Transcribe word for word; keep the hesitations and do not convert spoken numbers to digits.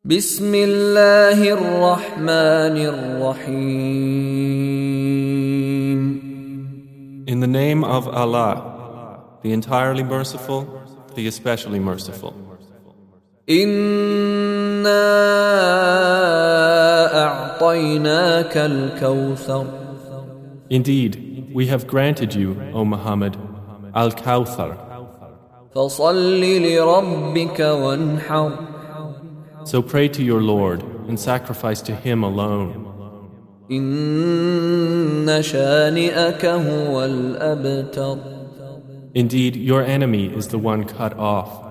بسم الله الرحمن الرحيم. In the name of Allah, the entirely merciful, the especially merciful. إنا أعطيناك الكوثر. Indeed, we have granted you, O Muhammad, Al-Kawthar. فصل لربك وانحر. So pray to your Lord and sacrifice to Him alone. إن شانئك هو الأبتر. Indeed, your enemy is the one cut off.